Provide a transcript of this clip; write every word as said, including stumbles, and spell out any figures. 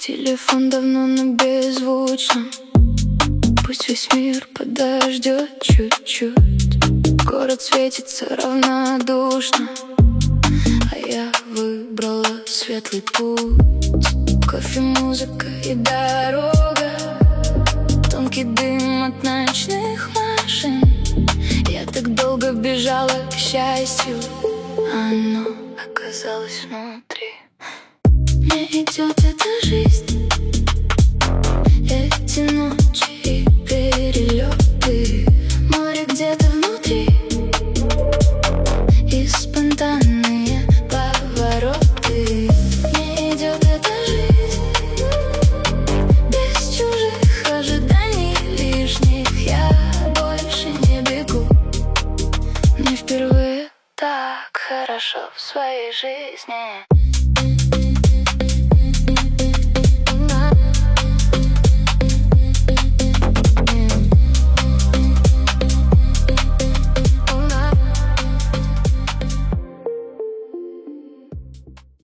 Телефон давно на беззвучном. Пусть весь мир подождет чуть-чуть. Город светится равнодушно, а я выбрала светлый путь. Кофе, музыка и дорога, тонкий дым от ночных машин. Я так долго бежала к счастью, оно оказалось внутри. Мне идет эта жизнь, эти ночи и перелеты. Море где-то внутри и спонтанные повороты. Мне идет эта жизнь без чужих ожиданий лишних. Я больше не бегу. Мне впервые так хорошо в своей жизни.